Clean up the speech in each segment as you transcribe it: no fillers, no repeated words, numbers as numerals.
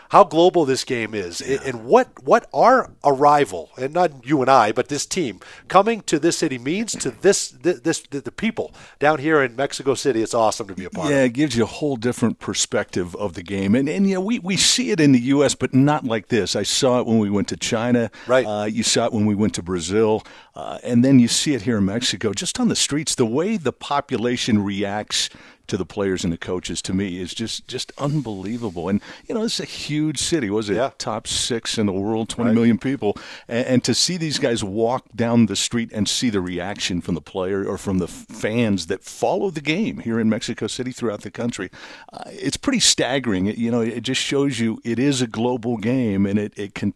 how global this game is, and what our arrival, and not you and I, but this team coming to this city means to the people down here in Mexico City. It's awesome to be a part of. Yeah, it gives you a whole different perspective of the game, and we see it in the U.S., but not like this. I saw it when we went to China. Right. You saw it when we went to Brazil, and then you see it here in Mexico, just on the streets. The way the population reacts to the players and the coaches, to me, is just unbelievable. And, it's a huge city. Was it top 6 in the world, 20 million people? And to see these guys walk down the street and see the reaction from the player or from the fans that follow the game here in Mexico City throughout the country, it's pretty staggering. It just shows you it is a global game, and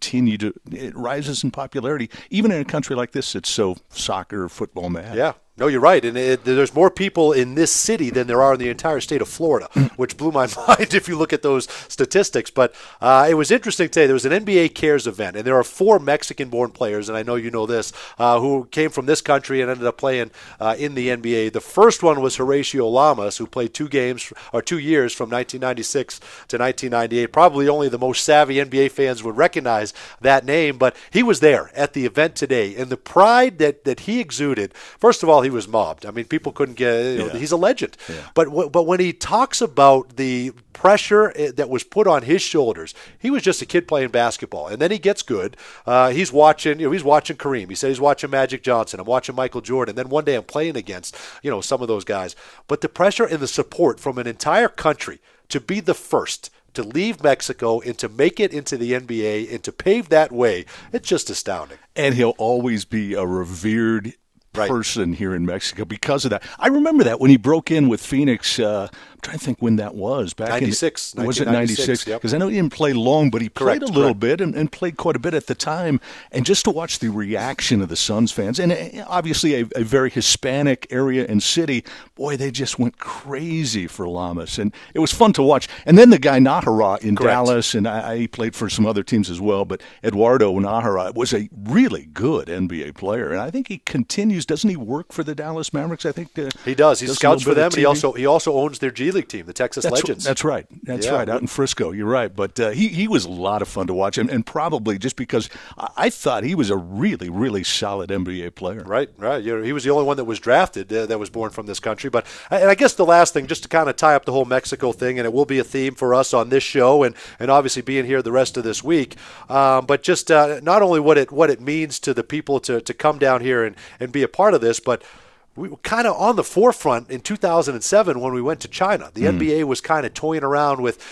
it rises in popularity, even in a country like this that's so soccer, football mad. Yeah. No, you're right. And there's more people in this city than there are in the entire state of Florida, which blew my mind if you look at those statistics. But it was interesting today. There was an NBA Cares event, and there are 4 Mexican-born players, and I know you know this, who came from this country and ended up playing in the NBA. The first one was Horatio Lamas, who played 2 years from 1996 to 1998. Probably only the most savvy NBA fans would recognize that name, but he was there at the event today. And the pride that he exuded, first of all, he was mobbed. I mean, people couldn't get. He's a legend. Yeah. But when he talks about the pressure that was put on his shoulders, he was just a kid playing basketball, and then he gets good. He's watching. He's watching Kareem. He said he's watching Magic Johnson. I'm watching Michael Jordan. Then one day I'm playing against some of those guys. But the pressure and the support from an entire country to be the first to leave Mexico and to make it into the NBA and to pave that way, it's just astounding. And he'll always be a revered person here in Mexico because of that. I remember that when he broke in with Phoenix. I'm trying to think when that was. Back 96. Was it 96? Because I know he didn't play long, but he played a little bit and played quite a bit at the time. And just to watch the reaction of the Suns fans, and obviously a very Hispanic area and city, boy, they just went crazy for Lamas. And it was fun to watch. And then the guy Nájera in Dallas, and he played for some other teams as well, but Eduardo Nájera was a really good NBA player. And I think he continues. Doesn't he work for the Dallas Mavericks? I think he does. He scouts for them, and he also owns their G League team, the Texas Legends. That's right. That's right. Out in Frisco, you're right. But he was a lot of fun to watch, and probably just because I thought he was a really, really solid NBA player. Right. He was the only one that was drafted that was born from this country. But and I guess the last thing, just to kind of tie up the whole Mexico thing, and it will be a theme for us on this show, and obviously being here the rest of this week. But just not only what it means to the people to come down here and be a part of this, but we were kind of on the forefront in 2007 when we went to China. The NBA was kind of toying around with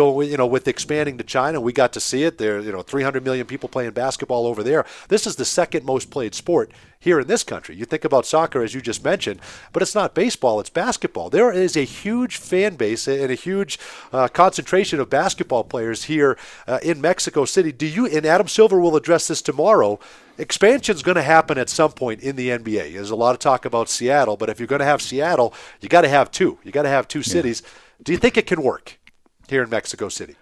expanding to China. We got to see it. There, 300 million people playing basketball over there. This is the second most played sport here in this country. You think about soccer, as you just mentioned, but it's not baseball, it's basketball. There is a huge fan base and a huge concentration of basketball players here in Mexico City. And Adam Silver will address this tomorrow, expansion's going to happen at some point in the NBA. There's a lot of talk about Seattle, but if you're going to have Seattle, you got to have 2. You got to have 2 cities. Do you think it can work here in Mexico City?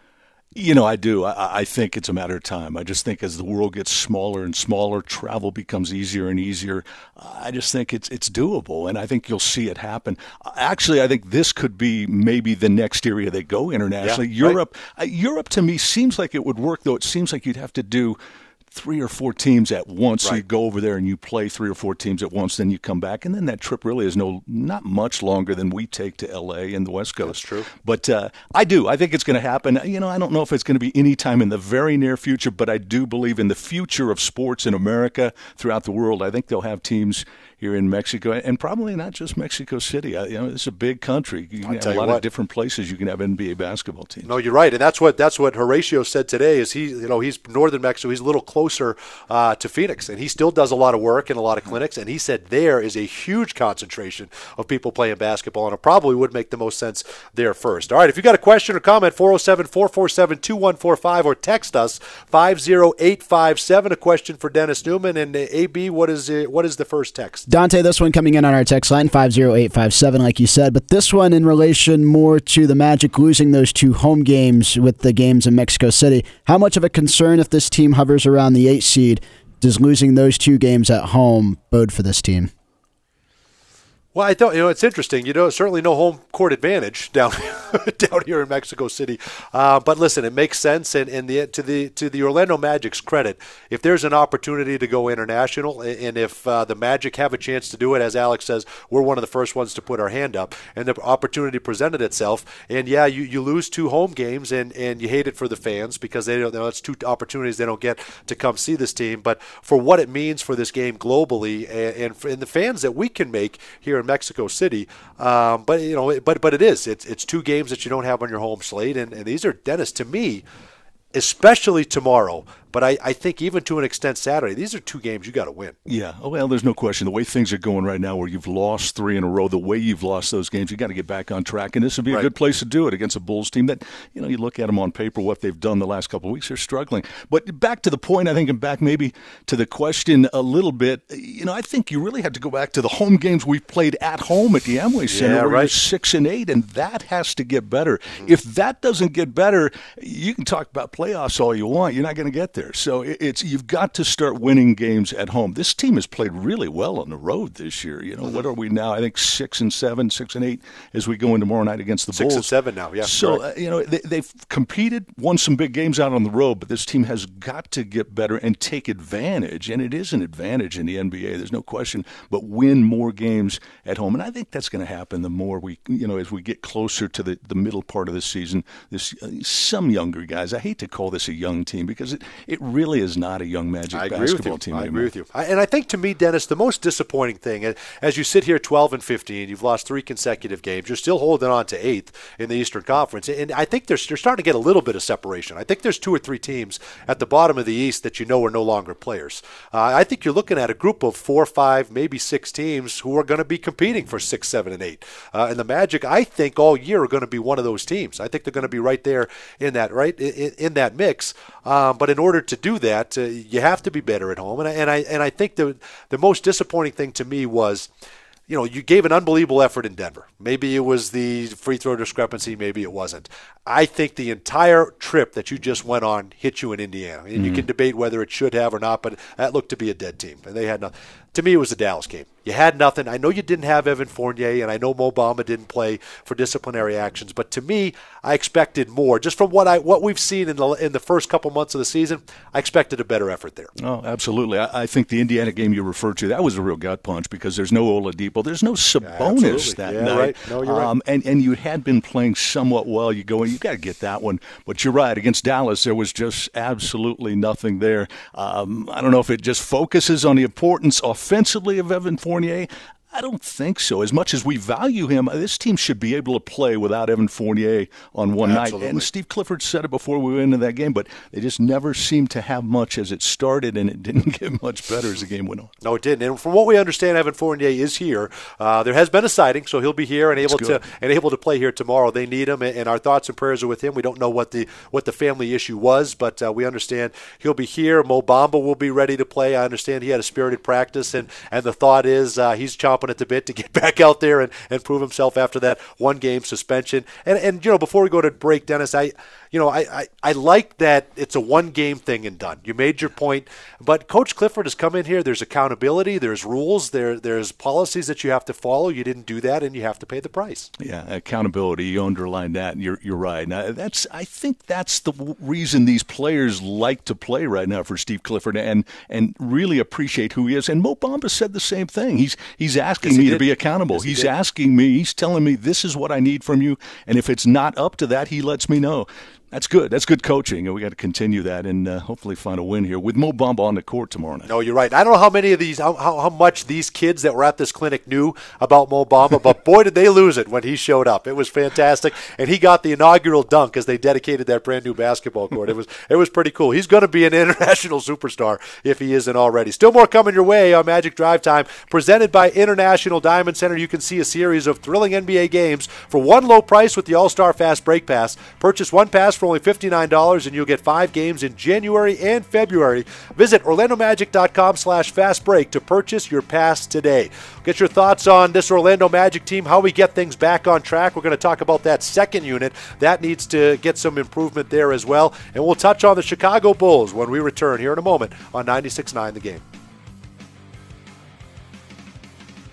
I do. I think it's a matter of time. I just think as the world gets smaller and smaller, travel becomes easier and easier. I just think it's doable, and I think you'll see it happen. Actually, I think this could be maybe the next area they go internationally. Europe to me seems like it would work, though. It seems like you'd have to do 3 or 4 teams at once. So you go over there and you play 3 or 4 teams at once, then you come back, and then that trip really is not much longer than we take to L.A. and the West Coast. That's true. But I think it's going to happen. I don't know if it's going to be any time in the very near future, but I do believe in the future of sports in America throughout the world. I think they'll have teams here in Mexico, and probably not just Mexico City. It's a big country. You can have a lot of different places you can have NBA basketball teams. No, you're right, and that's what Horatio said today. Is he's northern Mexico. He's a little closer to Phoenix, and he still does a lot of work and a lot of clinics. And he said there is a huge concentration of people playing basketball, and it probably would make the most sense there first. All right, if you got a question or comment, 407-447-2145, or text us 50857. A question for Dennis Neumann. And AB, what is the first text? Dante, this one coming in on our text line, 50857, like you said, but this one in relation more to the Magic losing those 2 home games with the games in Mexico City. How much of a concern, if this team hovers around the 8 seed, does losing those 2 games at home bode for this team? Well, I thought, it's interesting. Certainly no home court advantage down here in Mexico City. But listen, it makes sense. And to the Orlando Magic's credit, if there's an opportunity to go international, and if the Magic have a chance to do it, as Alex says, we're one of the first ones to put our hand up, and the opportunity presented itself. And yeah, you lose 2 home games, and you hate it for the fans because they don't. It's 2 opportunities they don't get to come see this team. But for what it means for this game globally, and the fans that we can make here in Mexico City, but it's 2 games that you don't have on your home slate, and these are, Dennis, to me, especially tomorrow, but I think even to an extent Saturday, these are 2 games you got to win. Yeah, well, there's no question. The way things are going right now, where you've lost 3 in a row, the way you've lost those games, you got to get back on track, and this would be a good place to do it against a Bulls team that, you look at them on paper, what they've done the last couple of weeks, they're struggling. But back to the point, I think, and back maybe to the question a little bit, I think you really have to go back to the home games we've played at home at the Amway Center, where you're 6-8, and that has to get better. Mm-hmm. If that doesn't get better, you can talk about playoffs all you want, you're not going to get there. So you've got to start winning games at home. This team has played really well on the road this year. What are we now? I think 6-7, 6-8 as we go in tomorrow night against the Bulls. 6-7 now, yeah. So they've competed, won some big games out on the road, but this team has got to get better and take advantage. And it is an advantage in the NBA. There's no question. But win more games at home, and I think that's going to happen the more we, as we get closer to the middle part of the season. Some younger guys. I hate to call this a young team because it really is not a young Magic basketball team anymore. I agree with you. And I think, to me, Dennis, the most disappointing thing, as you sit here 12-15, you've lost 3 consecutive games, you're still holding on to 8th in the Eastern Conference, and I think you're starting to get a little bit of separation. I think there's 2 or 3 teams at the bottom of the East that are no longer players. I think you're looking at a group of 4, 5, maybe 6 teams who are going to be competing for 6, 7, and 8. And the Magic, I think, all year are going to be one of those teams. I think they're going to be right there in that mix. But in order to do that, you have to be better at home. And I think the most disappointing thing to me was, you gave an unbelievable effort in Denver. Maybe it was the free throw discrepancy, maybe it wasn't. I think the entire trip that you just went on hit you in Indiana. And you can debate whether it should have or not, but that looked to be a dead team. And they had nothing. To me, it was the Dallas game. You had nothing. I know you didn't have Evan Fournier, and I know Mo Bamba didn't play for disciplinary actions. But to me, I expected more. Just from what we've seen in the first couple months of the season, I expected a better effort there. Oh, absolutely. I think the Indiana game you referred to, that was a real gut punch because there's no Oladipo, there's no Sabonis that night. Right. No, you're right. And you had been playing somewhat well. You got to get that one. But you're right. Against Dallas, there was just absolutely nothing there. I don't know if it just focuses on the importance offensively of Evan Fournier. I don't think so. As much as we value him, this team should be able to play without Evan Fournier on one night. And Steve Clifford said it before we went into that game, but they just never seemed to have much as it started, and it didn't get much better as the game went on. No, it didn't. And from what we understand, Evan Fournier is here. There has been a sighting, so he'll be here and able to play here tomorrow. They need him, and our thoughts and prayers are with him. We don't know what the family issue was, but we understand he'll be here. Mo Bamba will be ready to play. I understand he had a spirited practice, and the thought is he's chomping at the bit to get back out there and prove himself after that 1-game suspension. And before we go to break, Dennis, I like that it's a 1-game thing and done. You made your point, but Coach Clifford has come in here. There's accountability, there's rules, there's policies that you have to follow. You didn't do that, and you have to pay the price. Yeah, accountability. You underline that. You're right. Now, I think that's the reason these players like to play right now for Steve Clifford and really appreciate who he is. And Mo Bamba said the same thing. He's asking me to be accountable. He's asking me. He's telling me this is what I need from you, and if it's not up to that, he lets me know. That's good. That's good coaching, and we got to continue that and hopefully find a win here with Mo Bamba on the court tomorrow night. No, you're right. I don't know how many of these, how much these kids that were at this clinic knew about Mo Bamba, but boy, did they lose it when he showed up. It was fantastic, and he got the inaugural dunk as they dedicated that brand new basketball court. It was pretty cool. He's going to be an international superstar if he isn't already. Still more coming your way on Magic Drive Time, presented by International Diamond Center. You can see a series of thrilling NBA games for one low price with the All-Star Fast Break Pass. Purchase one pass for only $59, and you'll get 5 games in January and February. Visit OrlandoMagic.com/fastbreak to purchase your pass today. Get your thoughts on this Orlando Magic team, how we get things back on track. We're going to talk about that second unit. That needs to get some improvement there as well. And we'll touch on the Chicago Bulls when we return here in a moment on 96.9 The Game. When it comes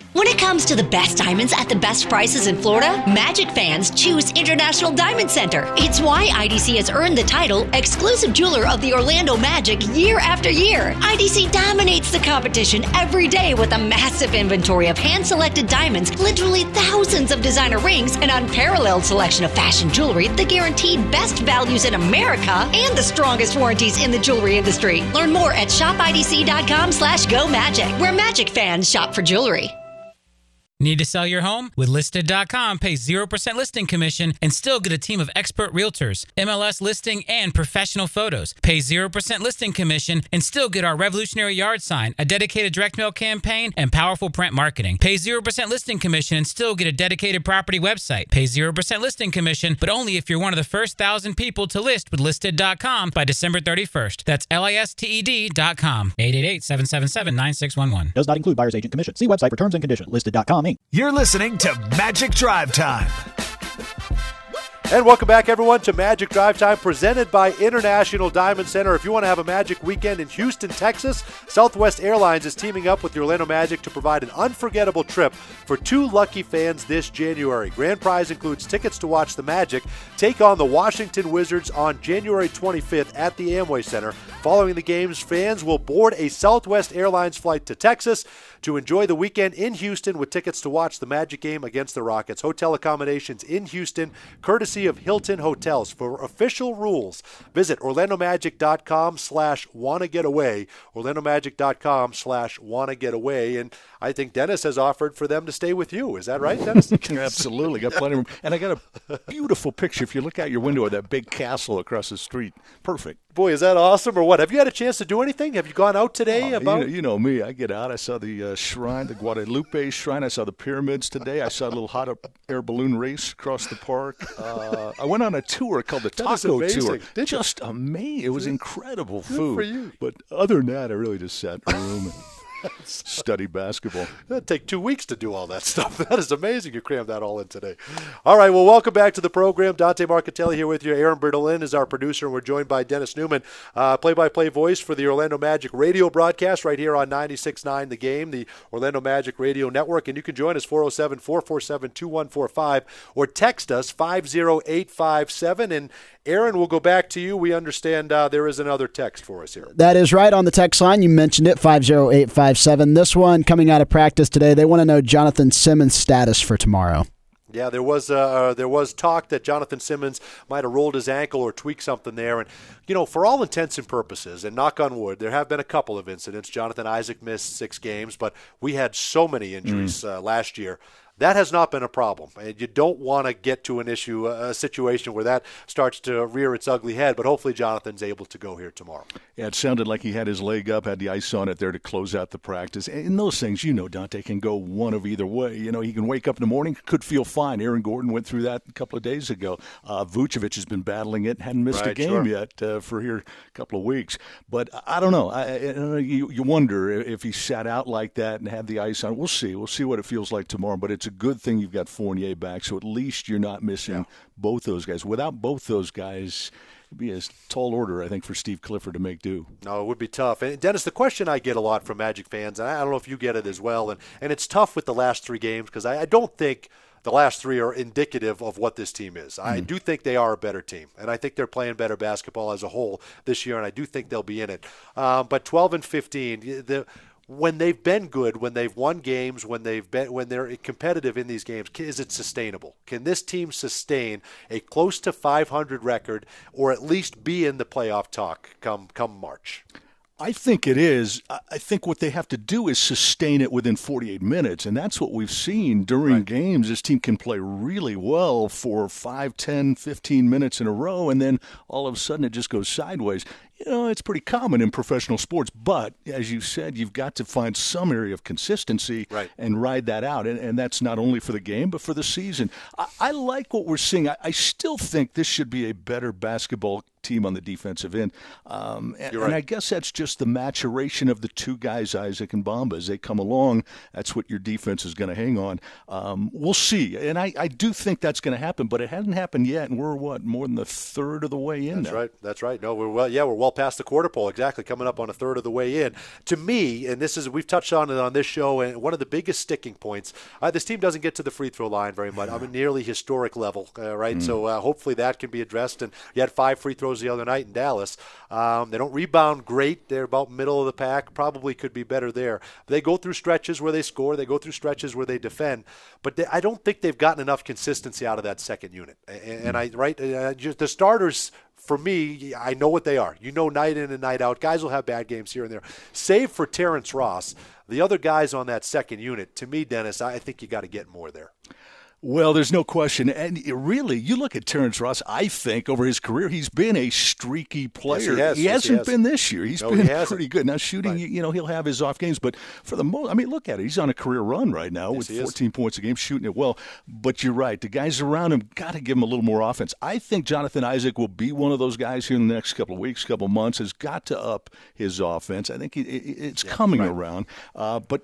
comes to the best diamonds at the best prices in Florida, Magic fans choose International Diamond Center. It's why IDC has earned the title Exclusive Jeweler of the Orlando Magic year after year. IDC dominates the competition every day with a massive inventory of hand-selected diamonds, literally thousands of designer rings, an unparalleled selection of fashion jewelry, the guaranteed best values in America, and the strongest warranties in the jewelry industry. Learn more at shopidc.com/GoMagic, where Magic fans shop for jewelry. Need to sell your home? With Listed.com, pay 0% listing commission and still get a team of expert realtors, MLS listing, and professional photos. Pay 0% listing commission and still get our revolutionary yard sign, a dedicated direct mail campaign, and powerful print marketing. Pay 0% listing commission and still get a dedicated property website. Pay 0% listing commission, but only if you're one of the first 1,000 people to list with Listed.com by December 31st. That's LISTED.com. 888-777-9611. Does not include buyer's agent commission. See website for terms and conditions. Listed.com. You're listening to Magic Drive Time. And welcome back, everyone, to Magic Drive Time, presented by International Diamond Center. If you want to have a Magic weekend in Houston, Texas, Southwest Airlines is teaming up with the Orlando Magic to provide an unforgettable trip for 2 lucky fans this January. Grand prize includes tickets to watch the Magic take on the Washington Wizards on January 25th at the Amway Center. Following the games, fans will board a Southwest Airlines flight to Texas to enjoy the weekend in Houston with tickets to watch the Magic game against the Rockets. Hotel accommodations in Houston, courtesy of Hilton Hotels. For official rules, visit OrlandoMagic.com/wannagetaway, OrlandoMagic.com/wannagetaway. And I think Dennis has offered for them to stay with you. Is that right, Dennis? Absolutely. Got plenty of room. And I got a beautiful picture. If you look out your window of that big castle across the street, perfect. Boy, is that awesome or what? Have you had a chance to do anything? Have you gone out today? You know me. I get out. I saw the shrine, the Guadalupe shrine. I saw the pyramids today. I saw a little hot air balloon race across the park. I went on a tour called the Taco Tour. Just amazing. It was incredible food. Good for you. But other than that, I really just sat in a room and study basketball. That'd take 2 weeks to do all that stuff. That is amazing. You crammed that all in today. All right, well, welcome back to the program. Dante Marcatelli here with you. Aaron Bertolin is our producer, and we're joined by Dennis Newman, play-by-play voice for the Orlando Magic radio broadcast right here on 96.9 The Game, the Orlando Magic Radio Network. And you can join us 407-447-2145 or text us 50857. And Aaron, we'll go back to you. We understand there is another text for us here. That is right on the text line. You mentioned it, 50857. This one coming out of practice today. They want to know Jonathan Simmons' status for tomorrow. Yeah, there was talk that Jonathan Simmons might have rolled his ankle or tweaked something there. And, you know, for all intents and purposes, and knock on wood, there have been a couple of incidents. Jonathan Isaac missed 6 games, but we had so many injuries last year. That has not been a problem. And you don't want to get to a situation where that starts to rear its ugly head, but hopefully Jonathan's able to go here tomorrow. Yeah, it sounded like he had his leg up, had the ice on it there to close out the practice. And those things, Dante, can go one of either way. He can wake up in the morning, could feel fine. Aaron Gordon went through that a couple of days ago. Vucevic has been battling it, hadn't missed a game yet for here a couple of weeks. But I don't know. You wonder if he sat out like that and had the ice on. We'll see. We'll see what it feels like tomorrow. But it's a good thing you've got Fournier back, so at least you're not missing both those guys. Without both those guys, it'd be a tall order, I think, for Steve Clifford to make do. No, it would be tough. And Dennis, the question I get a lot from Magic fans, and I don't know if you get it as well, and it's tough with the last 3 games because I don't think the last 3 are indicative of what this team is. I do think they are a better team, and I think they're playing better basketball as a whole this year, and I do think they'll be in it. But 12 and 15, when they've been good, when they've won games, when they're competitive in these games, is it sustainable? Can this team sustain a close to 500 record, or at least be in the playoff talk come March? I think it is. I think what they have to do is sustain it within 48 minutes, and that's what we've seen during games. This team can play really well for 5, 10, 15 minutes in a row, and then all of a sudden it just goes sideways. It's pretty common in professional sports, but as you said, you've got to find some area of consistency and ride that out, and that's not only for the game but for the season. I like what we're seeing. I still think this should be a better basketball team on the defensive end. And right. I guess that's just the maturation of the two guys, Isaac and Bamba. As they come along, that's what your defense is going to hang on. We'll see. And I do think that's going to happen, but it hasn't happened yet, and we're, more than a third of the way in now. That's right. No, we're well past the quarter pole, exactly, coming up on a third of the way in. To me, and we've touched on it on this show, and one of the biggest sticking points, this team doesn't get to the free throw line very much. I'm at nearly historic level, right? So hopefully that can be addressed. And you had 5 free throws the other night in Dallas. They don't rebound great. They're about middle of the pack. Probably could be better there. They go through stretches where they score. They go through stretches where they defend. But I don't think they've gotten enough consistency out of that second unit. And the starters, for me, I know what they are. Night in and night out. Guys will have bad games here and there. Save for Terrence Ross, the other guys on that second unit, to me, Dennis, I think you got to get more there. Well, there's no question. And really, you look at Terrence Ross, I think over his career, he's been a streaky player. Yes, he hasn't been this year. He's been pretty good. Now, shooting, right. He'll have his off games. But for the most, look at it. He's on a career run right now with 14 points a game, shooting it well. But you're right. The guys around him got to give him a little more offense. I think Jonathan Isaac will be one of those guys here in the next couple of weeks, couple of months, has got to up his offense. I think it's coming around. But,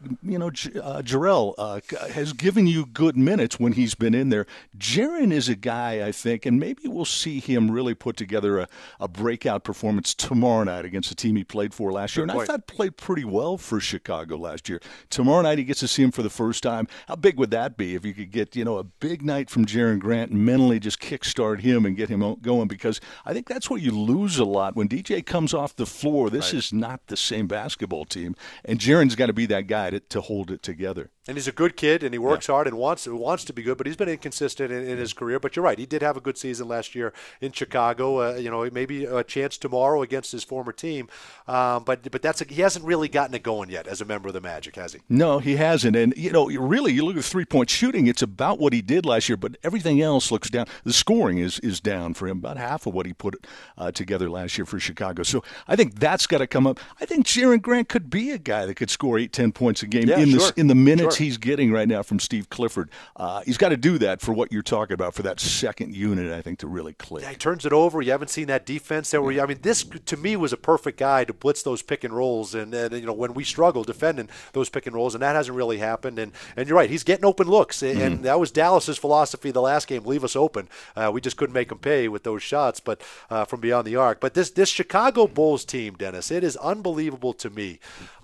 Jarrell has given you good minutes when he's been in there. Jaren is a guy, I think, and maybe we'll see him really put together a breakout performance tomorrow night against the team he played for last year. And I thought played pretty well for Chicago last year. Tomorrow night he gets to see him for the first time. How big would that be if you could get, a big night from Jaren Grant and mentally just kickstart him and get him going? Because I think that's what you lose a lot. When DJ comes off the floor, this is not the same basketball team. And Jaren's got to be that guy to hold it together. And he's a good kid, and he works hard and wants to be good, but he's been inconsistent in his career. But you're right, he did have a good season last year in Chicago. Maybe a chance tomorrow against his former team. But he hasn't really gotten it going yet as a member of the Magic, has he? No, he hasn't. And, really, you look at three-point shooting, it's about what he did last year, but everything else looks down. The scoring is down for him, about half of what he put together last year for Chicago. So I think that's got to come up. I think Jaren Grant could be a guy that could score 8-10 points a game in the minutes he's getting right now from Steve Clifford. He's got to do that for what you're talking about, for that second unit, I think, to really click. Yeah, he turns it over. You haven't seen that defense there. This, to me, was a perfect guy to blitz those pick and rolls, and when we struggle defending those pick and rolls, and that hasn't really happened. And you're right, he's getting open looks, and that was Dallas's philosophy the last game, leave us open. We just couldn't make them pay with those shots, but from beyond the arc. But this Chicago Bulls team, Dennis, it is unbelievable to me.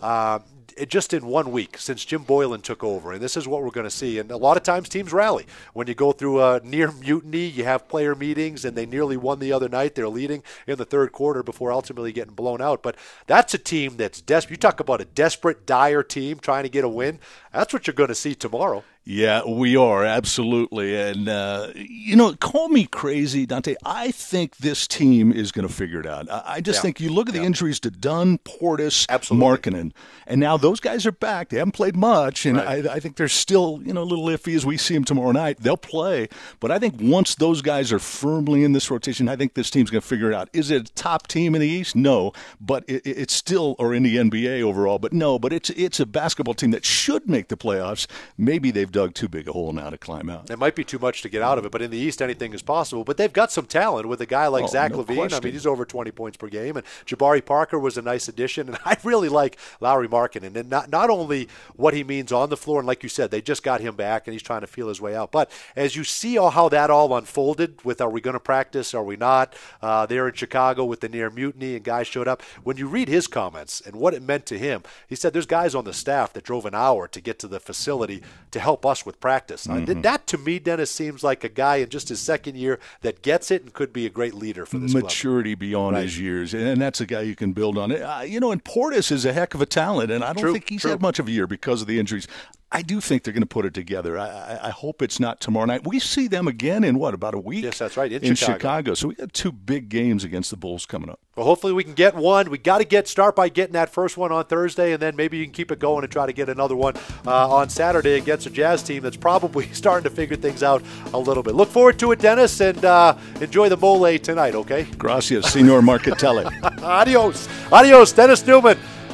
Just in 1 week since Jim Boylan took over, and this is what we're going to see. And a lot of times teams rally. When you go through a near mutiny, you have player meetings, and they nearly won the other night. They're leading in the third quarter before ultimately getting blown out. But that's a team that's desperate. You talk about a desperate, dire team trying to get a win. That's what you're going to see tomorrow. Yeah, we are, absolutely. And, call me crazy, Dante. I think this team is going to figure it out. I just think you look at the injuries to Dunn, Portis, Markkanen, and now those guys are back. They haven't played much, and I think they're still, a little iffy as we see them tomorrow night. They'll play, but I think once those guys are firmly in this rotation, I think this team's going to figure it out. Is it a top team in the East? No, but it's still, or in the NBA overall, but it's a basketball team that should make the playoffs. Maybe they've dug too big a hole now to climb out. It might be too much to get out of it, but in the East, anything is possible. But they've got some talent with a guy like Zach LaVine. Question. He's over 20 points per game, and Jabari Parker was a nice addition. And I really like Lauri Markkanen, and not only what he means on the floor, and like you said, they just got him back, and he's trying to feel his way out. But as you see how that all unfolded with, are we going to practice, are we not? There in Chicago with the near mutiny, and guys showed up. When you read his comments and what it meant to him, he said there's guys on the staff that drove an hour to get to the facility to help us with practice. That, to me, Dennis, seems like a guy in just his second year that gets it and could be a great leader for this maturity club. Beyond his years, and that's a guy you can build on. And Portis is a heck of a talent, and I don't think he's had much of a year because of the injuries. I do think they're going to put it together. I hope it's not tomorrow night. We see them again in about a week? Yes, that's right, in Chicago. So we got 2 big games against the Bulls coming up. Well, hopefully we can get one. We got to start by getting that first one on Thursday, and then maybe you can keep it going and try to get another one on Saturday against a Jazz team that's probably starting to figure things out a little bit. Look forward to it, Dennis, and enjoy the mole tonight, okay? Gracias, Senor Marcatelli. Adios. Adios, Dennis Newman.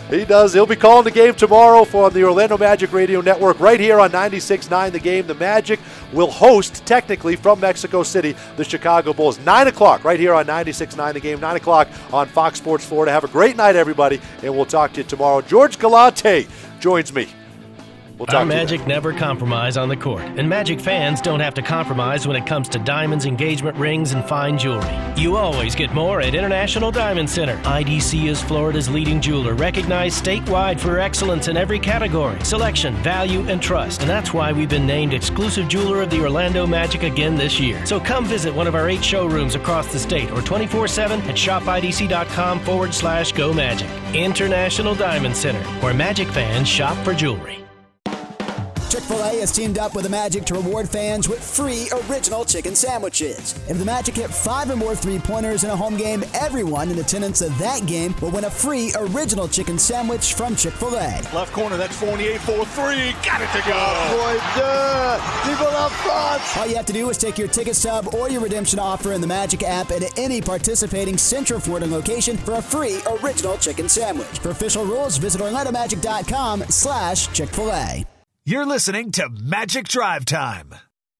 He does. He'll be calling the game tomorrow for the Orlando Magic Radio Network right here on 96.9 The Game. The Magic will host, technically, from Mexico City, the Chicago Bulls. 9 o'clock right here on 96.9 The Game. 9 o'clock on Fox Sports Florida. Have a great night, everybody, and we'll talk to you tomorrow. George Galante joins me. Our Magic never compromise on the court, and Magic fans don't have to compromise when it comes to diamonds, engagement rings, and fine jewelry. You always get more at International Diamond Center. IDC is Florida's leading jeweler, recognized statewide for excellence in every category, selection, value, and trust. And that's why we've been named exclusive jeweler of the Orlando Magic again this year. So come visit one of our 8 showrooms across the state or 24/7 at shopidc.com/Go Magic. International Diamond Center, where Magic fans shop for jewelry. Chick-fil-A has teamed up with the Magic to reward fans with free original chicken sandwiches. If the Magic hit 5 or more three-pointers in a home game, everyone in attendance at that game will win a free original chicken sandwich from Chick-fil-A. Left corner, that's Fournier for 3. Got it to go. People up front. All you have to do is take your ticket stub or your redemption offer in the Magic app at any participating Central Florida location for a free original chicken sandwich. For official rules, visit OrlandoMagic.com/Chick-fil-A. You're listening to Magic Drive Time.